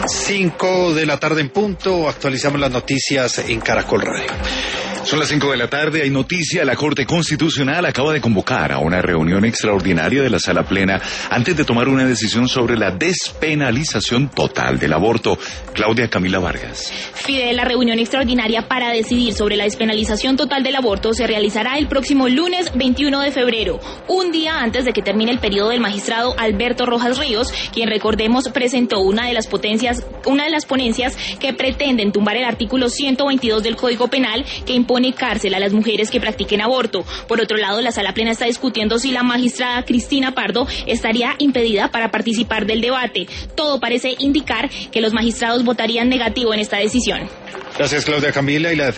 5 de la tarde en punto, actualizamos las noticias en Caracol Radio. Son las 5 de la tarde, hay noticia, la Corte Constitucional acaba de convocar a una reunión extraordinaria de la Sala Plena antes de tomar una decisión sobre la despenalización total del aborto. Claudia Camila Vargas. Fidel, la reunión extraordinaria para decidir sobre la despenalización total del aborto se realizará el próximo lunes 21 de febrero, un día antes de que termine el periodo del magistrado Alberto Rojas Ríos, quien, recordemos, presentó una de las ponencias que pretenden tumbar el artículo 122 del Código Penal que impone cárcel a las mujeres que practiquen aborto. Por otro lado, la Sala Plena está discutiendo si la magistrada Cristina Pardo estaría impedida para participar del debate. Todo parece indicar que los magistrados votarían negativo en esta decisión. Gracias, Claudia Camila. Y la